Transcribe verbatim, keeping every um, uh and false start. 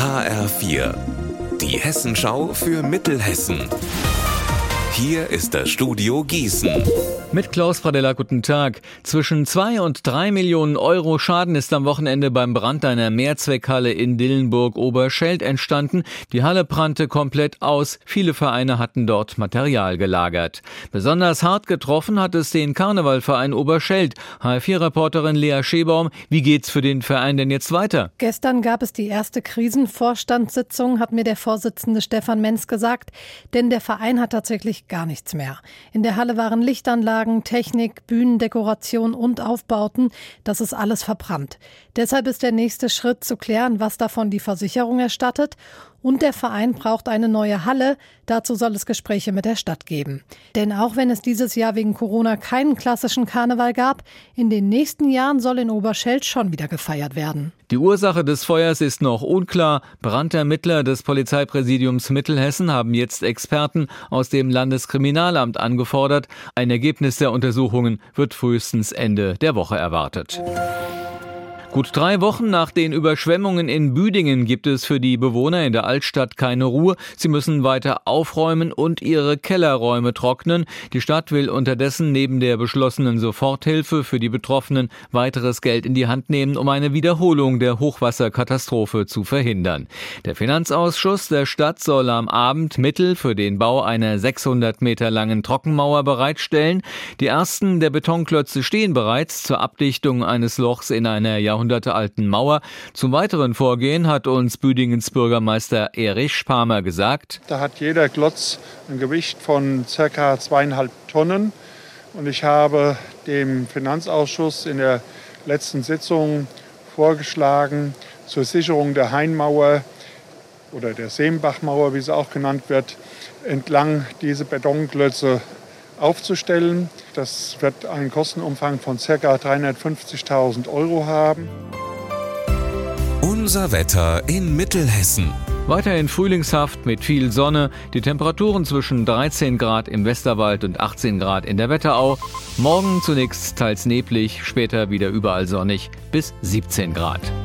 H R vier, die Hessenschau für Mittelhessen. Hier ist das Studio Gießen. Mit Klaus Pradella, guten Tag. Zwischen zwei und drei Millionen Euro Schaden ist am Wochenende beim Brand einer Mehrzweckhalle in Dillenburg-Oberscheld entstanden. Die Halle brannte komplett aus. Viele Vereine hatten dort Material gelagert. Besonders hart getroffen hat es den Karnevalverein Oberscheld. H R vier-Reporterin Lea Schebaum, wie geht's für den Verein denn jetzt weiter? Gestern gab es die erste Krisenvorstandssitzung, hat mir der Vorsitzende Stefan Menz gesagt. Denn der Verein hat tatsächlich gar nichts mehr. In der Halle waren Lichtanlagen, Technik, Bühnendekoration und Aufbauten. Das ist alles verbrannt. Deshalb ist der nächste Schritt zu klären, was davon die Versicherung erstattet. Und der Verein braucht eine neue Halle. Dazu soll es Gespräche mit der Stadt geben. Denn auch wenn es dieses Jahr wegen Corona keinen klassischen Karneval gab, in den nächsten Jahren soll in Oberscheld schon wieder gefeiert werden. Die Ursache des Feuers ist noch unklar. Brandermittler des Polizeipräsidiums Mittelhessen haben jetzt Experten aus dem Landeskriminalamt angefordert. Ein Ergebnis der Untersuchungen wird frühestens Ende der Woche erwartet. Gut drei Wochen nach den Überschwemmungen in Büdingen gibt es für die Bewohner in der Altstadt keine Ruhe. Sie müssen weiter aufräumen und ihre Kellerräume trocknen. Die Stadt will unterdessen neben der beschlossenen Soforthilfe für die Betroffenen weiteres Geld in die Hand nehmen, um eine Wiederholung der Hochwasserkatastrophe zu verhindern. Der Finanzausschuss der Stadt soll am Abend Mittel für den Bau einer sechshundert Meter langen Trockenmauer bereitstellen. Die ersten der Betonklötze stehen bereits zur Abdichtung eines Lochs in einer jahrhundertealten Mauer. Zum weiteren Vorgehen hat uns Büdingens Bürgermeister Erich Spamer gesagt: Da hat jeder Klotz ein Gewicht von ca. zweieinhalb Tonnen. Und ich habe dem Finanzausschuss in der letzten Sitzung vorgeschlagen, zur Sicherung der Hainmauer oder der Seembachmauer, wie sie auch genannt wird, entlang diese Betonklötze aufzustellen. Das wird einen Kostenumfang von ca. dreihundertfünfzigtausend Euro haben. Unser Wetter in Mittelhessen. Weiterhin frühlingshaft mit viel Sonne. Die Temperaturen zwischen dreizehn Grad im Westerwald und achtzehn Grad in der Wetterau. Morgen zunächst teils neblig, später wieder überall sonnig bis siebzehn Grad.